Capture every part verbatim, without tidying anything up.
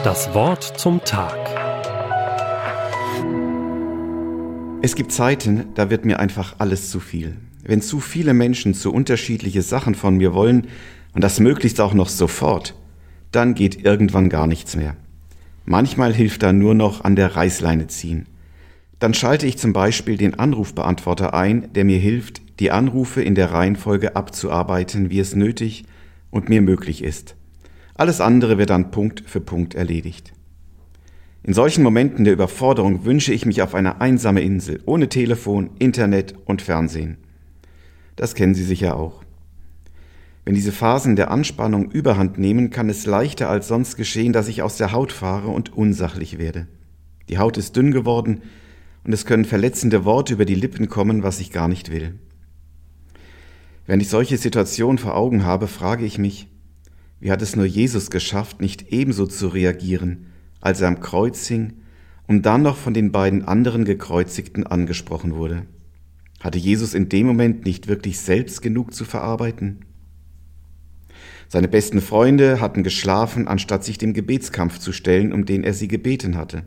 Das Wort zum Tag. Es gibt Zeiten, da wird mir einfach alles zu viel. Wenn zu viele Menschen zu unterschiedliche Sachen von mir wollen und das möglichst auch noch sofort, dann geht irgendwann gar nichts mehr. Manchmal hilft da nur noch an der Reißleine ziehen. Dann schalte ich zum Beispiel den Anrufbeantworter ein, der mir hilft, die Anrufe in der Reihenfolge abzuarbeiten, wie es nötig und mir möglich ist. Alles andere wird dann Punkt für Punkt erledigt. In solchen Momenten der Überforderung wünsche ich mich auf eine einsame Insel, ohne Telefon, Internet und Fernsehen. Das kennen Sie sicher auch. Wenn diese Phasen der Anspannung Überhand nehmen, kann es leichter als sonst geschehen, dass ich aus der Haut fahre und unsachlich werde. Die Haut ist dünn geworden und es können verletzende Worte über die Lippen kommen, was ich gar nicht will. Wenn ich solche Situationen vor Augen habe, frage ich mich, wie hat es nur Jesus geschafft, nicht ebenso zu reagieren, als er am Kreuz hing und dann noch von den beiden anderen Gekreuzigten angesprochen wurde? Hatte Jesus in dem Moment nicht wirklich selbst genug zu verarbeiten? Seine besten Freunde hatten geschlafen, anstatt sich dem Gebetskampf zu stellen, um den er sie gebeten hatte.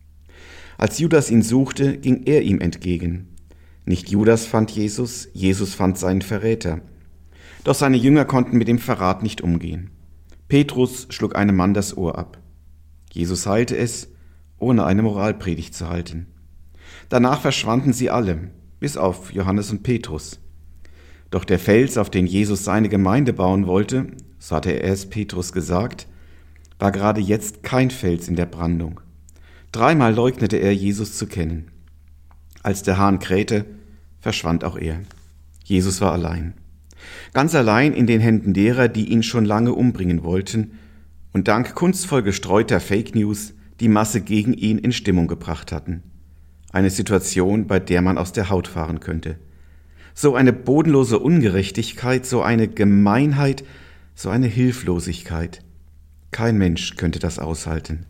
Als Judas ihn suchte, ging er ihm entgegen. Nicht Judas fand Jesus, Jesus fand seinen Verräter. Doch seine Jünger konnten mit dem Verrat nicht umgehen. Petrus schlug einem Mann das Ohr ab. Jesus heilte es, ohne eine Moralpredigt zu halten. Danach verschwanden sie alle, bis auf Johannes und Petrus. Doch der Fels, auf den Jesus seine Gemeinde bauen wollte, so hatte er es Petrus gesagt, war gerade jetzt kein Fels in der Brandung. Dreimal leugnete er, Jesus zu kennen. Als der Hahn krähte, verschwand auch er. Jesus war allein. Ganz allein in den Händen derer, die ihn schon lange umbringen wollten und dank kunstvoll gestreuter Fake News die Masse gegen ihn in Stimmung gebracht hatten. Eine Situation, bei der man aus der Haut fahren könnte. So eine bodenlose Ungerechtigkeit, so eine Gemeinheit, so eine Hilflosigkeit. Kein Mensch könnte das aushalten.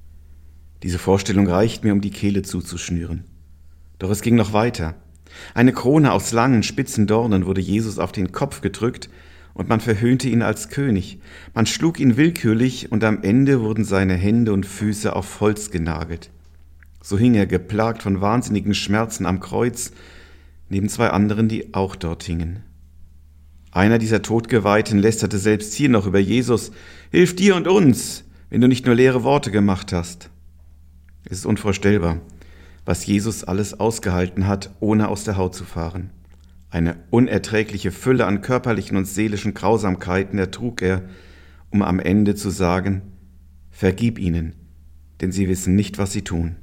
Diese Vorstellung reicht mir, um die Kehle zuzuschnüren. Doch es ging noch weiter. Eine Krone aus langen, spitzen Dornen wurde Jesus auf den Kopf gedrückt und man verhöhnte ihn als König. Man schlug ihn willkürlich und am Ende wurden seine Hände und Füße auf Holz genagelt. So hing er geplagt von wahnsinnigen Schmerzen am Kreuz, neben zwei anderen, die auch dort hingen. Einer dieser Todgeweihten lästerte selbst hier noch über Jesus: Hilf dir und uns, wenn du nicht nur leere Worte gemacht hast. Es ist unvorstellbar, was Jesus alles ausgehalten hat, ohne aus der Haut zu fahren. Eine unerträgliche Fülle an körperlichen und seelischen Grausamkeiten ertrug er, um am Ende zu sagen: Vergib ihnen, denn sie wissen nicht, was sie tun.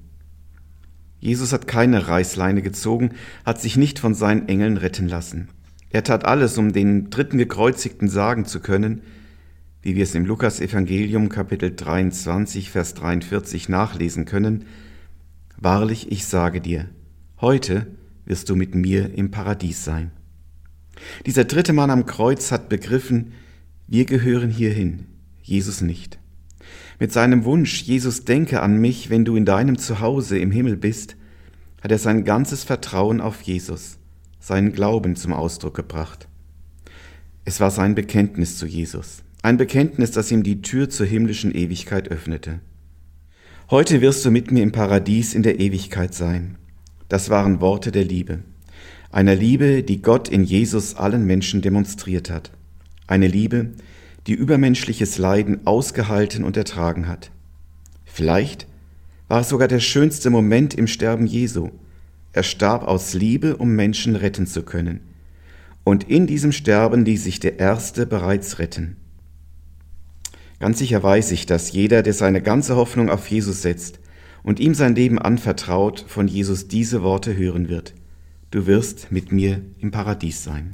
Jesus hat keine Reißleine gezogen, hat sich nicht von seinen Engeln retten lassen. Er tat alles, um den dritten Gekreuzigten sagen zu können, wie wir es im Lukas-Evangelium Kapitel dreiundzwanzig, Vers dreiundvierzig nachlesen können: Wahrlich, ich sage dir, heute wirst du mit mir im Paradies sein. Dieser dritte Mann am Kreuz hat begriffen, wir gehören hierhin, Jesus nicht. Mit seinem Wunsch, Jesus, denke an mich, wenn du in deinem Zuhause im Himmel bist, hat er sein ganzes Vertrauen auf Jesus, seinen Glauben zum Ausdruck gebracht. Es war sein Bekenntnis zu Jesus, ein Bekenntnis, das ihm die Tür zur himmlischen Ewigkeit öffnete. Heute wirst du mit mir im Paradies in der Ewigkeit sein. Das waren Worte der Liebe. Einer Liebe, die Gott in Jesus allen Menschen demonstriert hat. Eine Liebe, die übermenschliches Leiden ausgehalten und ertragen hat. Vielleicht war es sogar der schönste Moment im Sterben Jesu. Er starb aus Liebe, um Menschen retten zu können. Und in diesem Sterben ließ sich der Erste bereits retten. Ganz sicher weiß ich, dass jeder, der seine ganze Hoffnung auf Jesus setzt und ihm sein Leben anvertraut, von Jesus diese Worte hören wird: Du wirst mit mir im Paradies sein.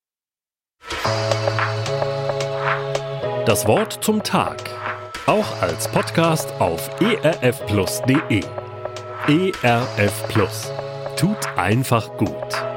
Das Wort zum Tag. Auch als Podcast auf e r f plus punkt d e. E R F Plus. Tut einfach gut.